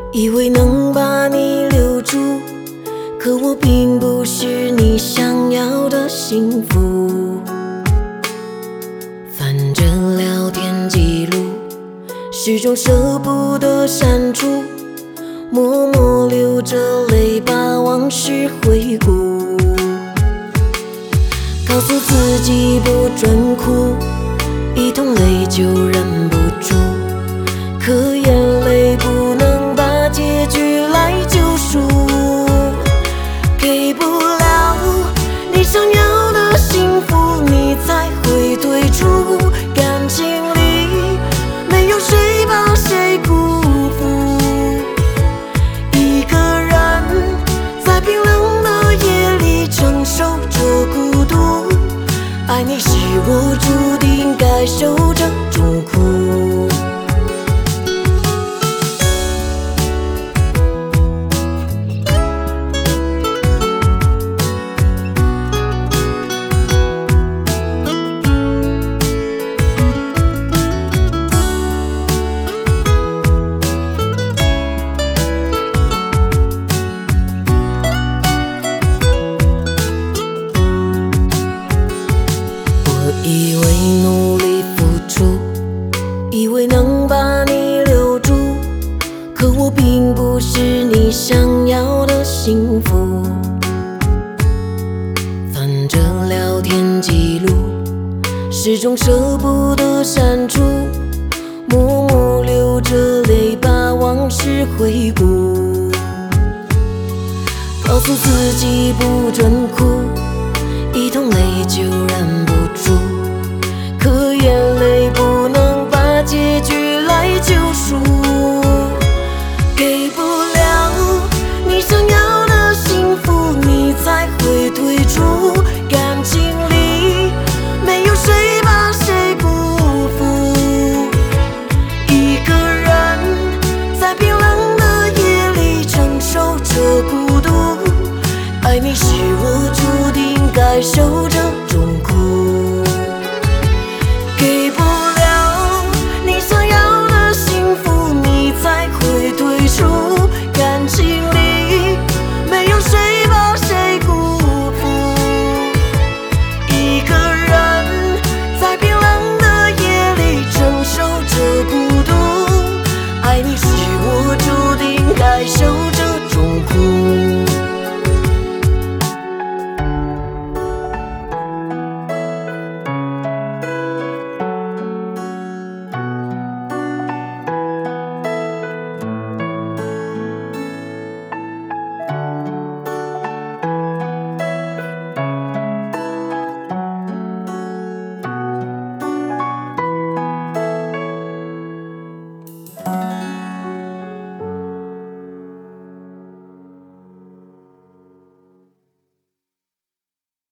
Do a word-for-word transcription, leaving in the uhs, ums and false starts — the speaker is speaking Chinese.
以为能把你留住，可我并不是你想要的幸福。翻着聊天记录，始终舍不得删除，默默流着泪把往事回顾。告诉自己不准哭，一痛泪就忍不住，可眼泪不能把结局来救赎。给不了你想要的幸福，你才会退出。感情里没有谁把谁辜负，一个人在冰冷的夜里承受着孤独。爱你是我注定该受这种苦。以为努力付出，以为能把你留住，可我并不是你想要的幸福。翻着聊天记录，始终舍不得删除，默默流着泪把往事回顾。告诉自己不准哭，一痛泪就忍不住，可眼泪不能把结局来救赎。给不了你想要的幸福，你才会退出。感情里没有谁把谁辜负，一个人在冰冷的夜里承受着孤独。爱你是我注定该受着